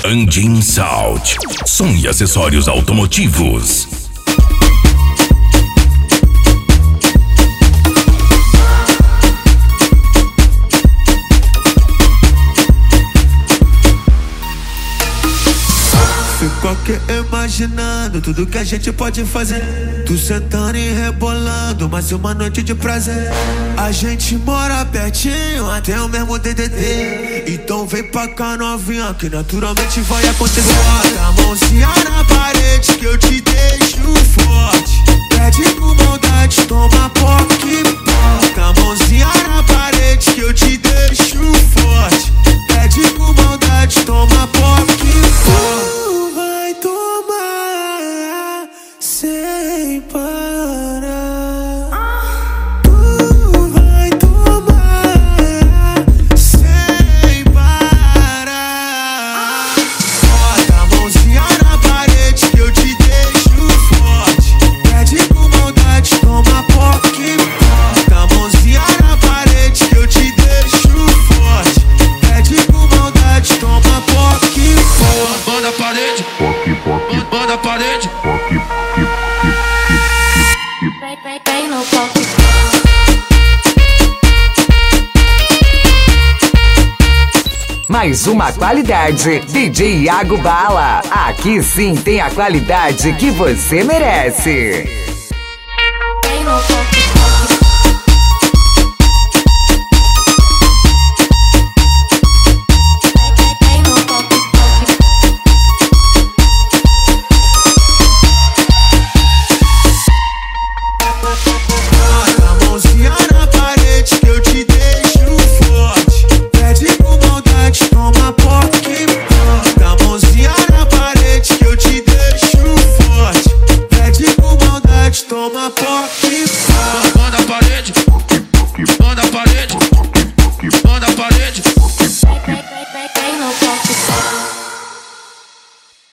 Andin Salt, som e acessórios automotivos. Fico aqui imaginando tudo que a gente pode fazer. Tu sentando e rebolando, mais uma noite de prazer. A gente mora pertinho, até o mesmo DDD. Então vem pra cá novinha, que naturalmente vai acontecer. Bota a mãozinha na parede que eu te deixo forte. Pede com maldade, toma POC. Bota a mãozinha na parede que eu te deixo forte. Pede com maldade, toma POC. Sem parar, vai tomar sem parar. Bota a mãozinha na parede que eu te deixo forte. Pede com maldade, toma POC. Bota a mãozinha na parede que eu te deixo forte. Pede com maldade, toma POC. Banda a parede, banda a parede. Mais uma qualidade, DJ Iago Bala. Aqui sim tem a qualidade que você merece. Toma POC.